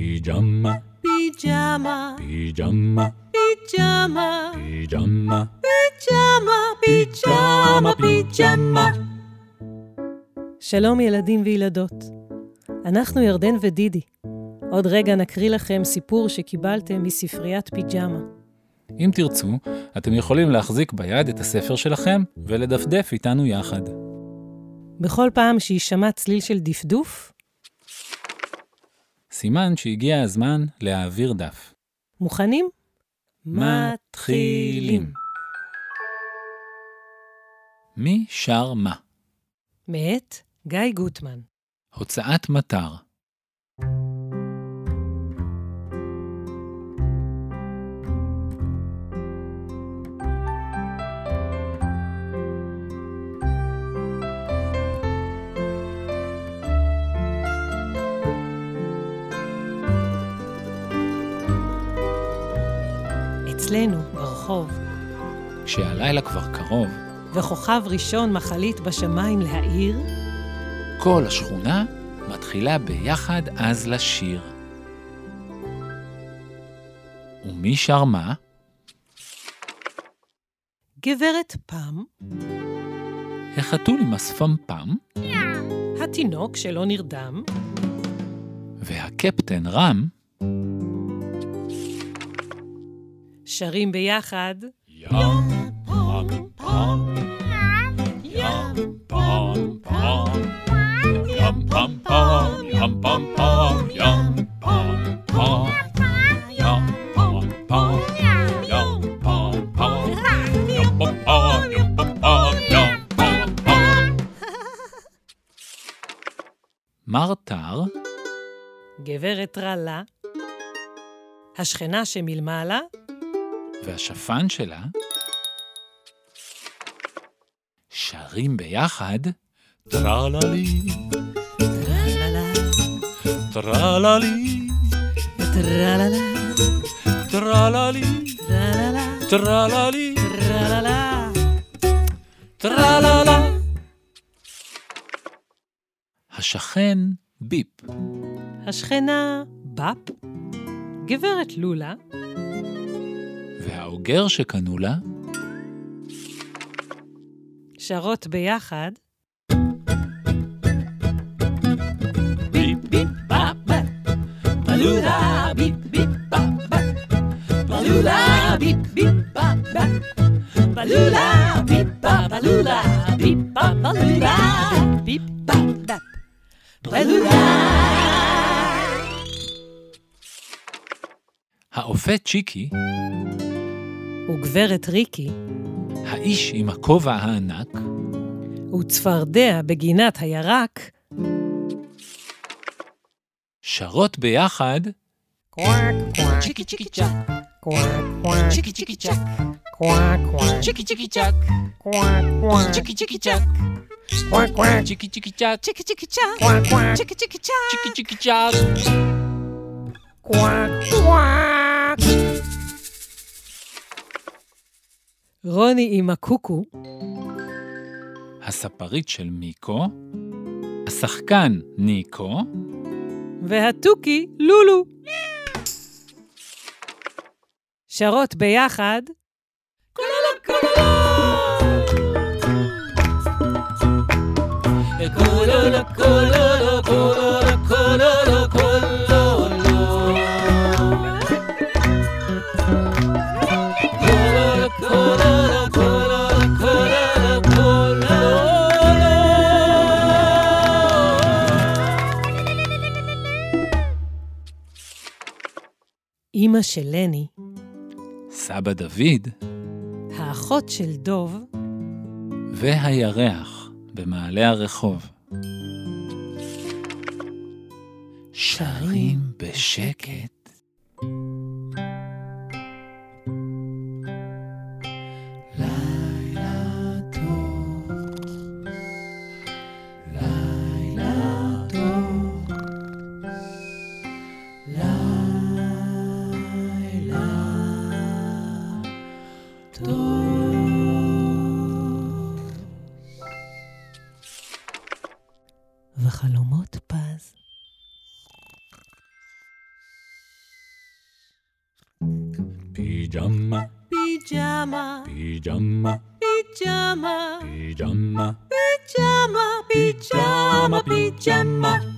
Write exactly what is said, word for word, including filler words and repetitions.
פיג'מה, פיג'מה, פיג'מה, פיג'מה, פיג'מה, פיג'מה, פיג'מה, פיג'מה. שלום ילדים וילדות. אנחנו ירדן ודידי. עוד רגע נקריא לכם סיפור שקיבלתם מספריית פיג'מה. אם תרצו, אתם יכולים להחזיק ביד את הספר שלכם ולדפדף איתנו יחד. בכל פעם שישמע צליל של דפדוף, סימן שהגיע הזמן להעביר דף. מוכנים? מתחילים. מי שר מה? מאת גיא גוטמן. הוצאת מטר. אצלנו, ברחוב, כשהלילה כבר קרוב, וכוכב ראשון מחליט בשמיים להאיר, כל השכונה מתחילה ביחד אז לשיר. ומי שר מה? גברת פם, החתול עם השפמפם, התינוק שלא נרדם, והקפטן רם, שרים ביחד, ים פם פם, ים פם פם, ים פם פם, ים פם פם, ים פם פם, ים פם פם, ים פם פם, ים פם פם, ים פם פם, ים פם פם. מרתר, גברת רלה, השכנה שמלמעלה, והשפן שלה שרים ביחד טרללי, טרללה, טרללי, טרללה, טרללי, טרללה, טרללי, טרללה. טרללה. השכן ביפ, השכנה בפ, גברת לולה, והאוגר שקנו לה שרות ביחד, ביפ ביפ בפ בפ, בלולה ביפ ביפ בפ בפ, בלולה ביפ ביפ בפ בפ, בלולה ביפ בפ, בלולה ביפ בפ, בלולה ביפ בפ בפ, בלולה. האופה צ'יקי, וגברת ריקי, האיש עם הכובע הענק, וצפרדע בגינת הירק, שרות ביחד קוואק קוואק, צ'יקי צ'יקי צ'ק, קוואק קוואק, צ'יקי צ'יקי צ'ק, קוואק קוואק, צ'יקי צ'יקי צ'ק, קוואק קוואק, צ'יקי צ'יקי צ'ק, קוואק קוואק, צ'יקי צ'יקי צ'ק, צ'יקי צ'יקי צ'ק, קוואק קוואק, צ'יקי צ'יקי צ'ק, צ'יקי צ'יקי צ'ק. קוואק קוואק. רוני עם הקוקו, הספרית של מיקו, השחקן ניקו, והתוכי לולו. שרות ביחד, קולולו קולולו קולולו קולולו קולולו אמא של לני, סבא דוד, האחות של דוב, והירח במעלה הרחוב. שרים בשקט. לילה טוב, לילה טוב, לילה טוב. וחלומות פז. Pijama, פיג'מה, pijama, פיג'מה, pijama, פיג'מה, פיג'מה, pijama, pijama.